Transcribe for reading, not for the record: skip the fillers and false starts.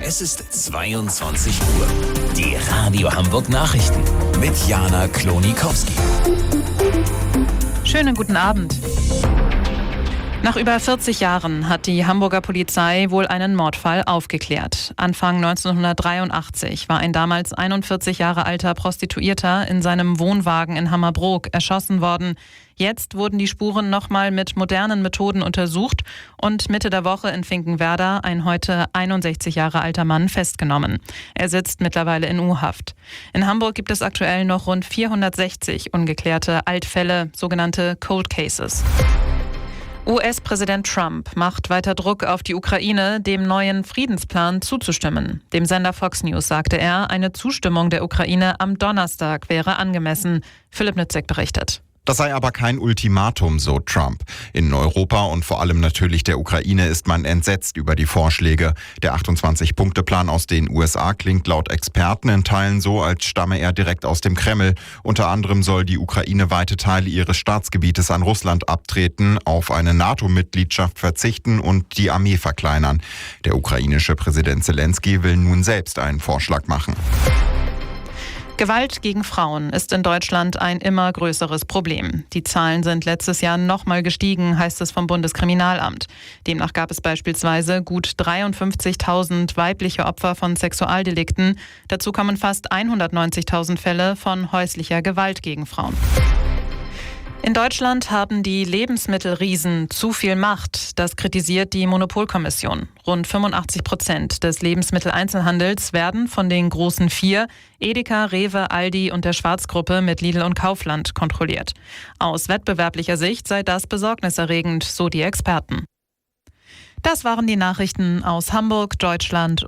Es ist 22 Uhr. Die Radio Hamburg Nachrichten mit Jana Klonikowski. Schönen guten Abend. Nach über 40 Jahren hat die Hamburger Polizei wohl einen Mordfall aufgeklärt. Anfang 1983 war ein damals 41 Jahre alter Prostituierter in seinem Wohnwagen in Hammerbrook erschossen worden. Jetzt wurden die Spuren nochmal mit modernen Methoden untersucht und Mitte der Woche in Finkenwerder ein heute 61 Jahre alter Mann festgenommen. Er sitzt mittlerweile in U-Haft. In Hamburg gibt es aktuell noch rund 460 ungeklärte Altfälle, sogenannte Cold Cases. US-Präsident Trump macht weiter Druck auf die Ukraine, dem neuen Friedensplan zuzustimmen. Dem Sender Fox News sagte er, eine Zustimmung der Ukraine am Donnerstag wäre angemessen. Philipp Nützek berichtet. Das sei aber kein Ultimatum, so Trump. In Europa und vor allem natürlich der Ukraine ist man entsetzt über die Vorschläge. Der 28-Punkte-Plan aus den USA klingt laut Experten in Teilen so, als stamme er direkt aus dem Kreml. Unter anderem soll die Ukraine weite Teile ihres Staatsgebietes an Russland abtreten, auf eine NATO-Mitgliedschaft verzichten und die Armee verkleinern. Der ukrainische Präsident Zelensky will nun selbst einen Vorschlag machen. Gewalt gegen Frauen ist in Deutschland ein immer größeres Problem. Die Zahlen sind letztes Jahr nochmal gestiegen, heißt es vom Bundeskriminalamt. Demnach gab es beispielsweise gut 53.000 weibliche Opfer von Sexualdelikten. Dazu kommen fast 190.000 Fälle von häuslicher Gewalt gegen Frauen. In Deutschland haben die Lebensmittelriesen zu viel Macht. Das kritisiert die Monopolkommission. Rund 85% des Lebensmitteleinzelhandels werden von den großen vier, Edeka, Rewe, Aldi und der Schwarzgruppe mit Lidl und Kaufland, kontrolliert. Aus wettbewerblicher Sicht sei das besorgniserregend, so die Experten. Das waren die Nachrichten aus Hamburg, Deutschland